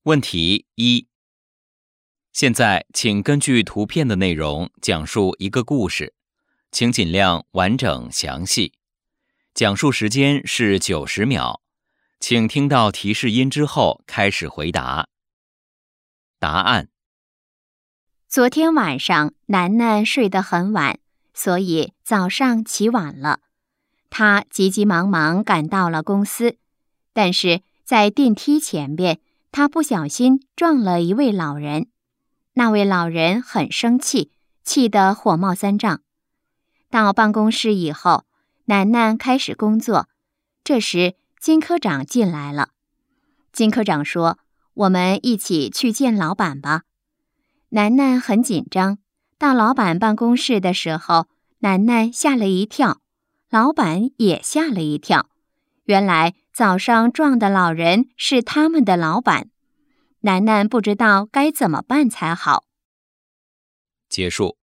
问题一：现在请根据图片的内容讲述一个故事，请尽量完整详细。讲述时间是90秒，请听到提示音之后开始回答。答案： 昨天晚上楠楠睡得很晚，所以早上起晚了。她急急忙忙赶到了公司，但是在电梯前边，她不小心撞了一位老人。那位老人很生气，气得火冒三丈。到办公室以后，楠楠开始工作。这时金科长进来了。金科长说：“我们一起去见老板吧。”楠楠很紧张。到老板办公室的时候，楠楠吓了一跳，老板也吓了一跳。原来早上撞的老人是他们的老板。楠楠不知道该怎么办才好。 结束。